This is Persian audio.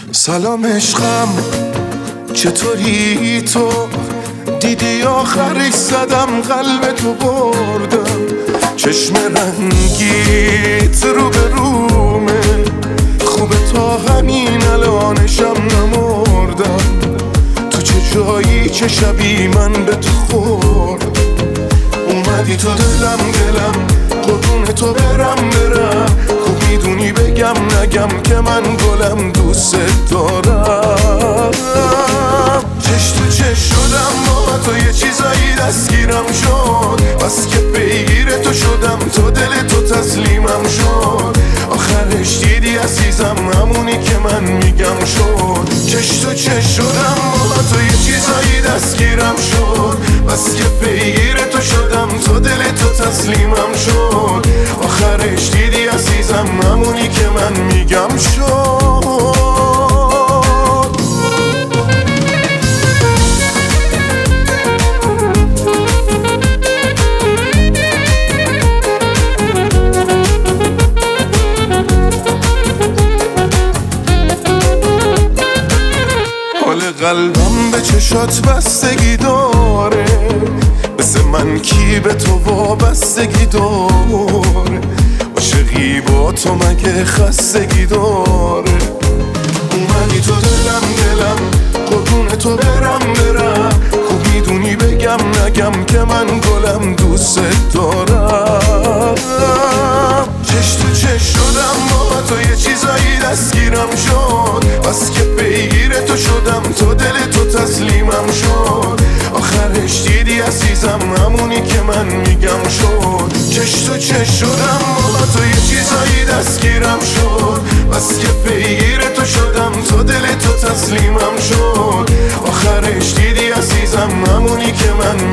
سلام عشقم، چطوری تو؟ دیدی آخرش زدم قلبتو بردم، چشم رنگیت رو به رومه، خوبه تا همین الانشم نمردم. تو چه جایی چه شبی من به تو خوردم، اومدی تو دلم قربون تو برم خوب میدونی بگم نگم که من گلم دوست دارم. چش تو چش شدم با تو، یه چیزایی دستگیرم شد، بس که پیگیر تو شدم، تو دل تو تسلیمم شد. آخرش دیدی عزیزم همونی که من میگم شد. چش تو چش شدم با تو، یه چیزایی دستگیرم شد، بس که پیگیر تو شدم، تو دل تو تسلیمم شد. آخرش دیدی عزیزم همونی که من میگم شد. قلبم به چشات بستگی داره، مثل من کی به تو وابستگی داره؟ عاشقی با تو مگه خستگی داره؟ اومدی تو دلم قربون تو برم خوب میدونی بگم نگم که من گلم دوست دارم. چش تو چش شدم با تو، یه چیزایی دستگیرم شد، بس که پیگیر تو شدم، تو دل تو تسلیمم شد. آخرش دیدی عزیزم همونی که من میگم شد. چش تو چش شدم با تو، یه چیزایی دستگیرم شد، بس که پیگیر تو شدم، تو دل تو تسلیمم شد. آخرش دیدی عزیزم همونی که من